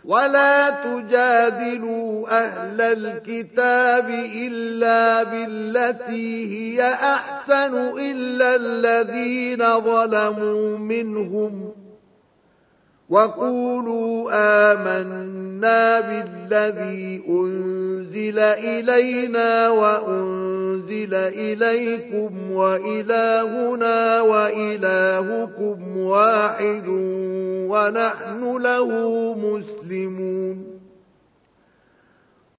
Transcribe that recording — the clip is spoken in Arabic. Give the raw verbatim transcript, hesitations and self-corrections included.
ولا تجادلوا أهل الكتاب إلا بالتي هي أحسن إلا الذين ظلموا منهم وقولوا آمنا بالذي أنزل إلينا وأنزل إليكم وإلهنا وإلهكم واحد ونحن له مسلمون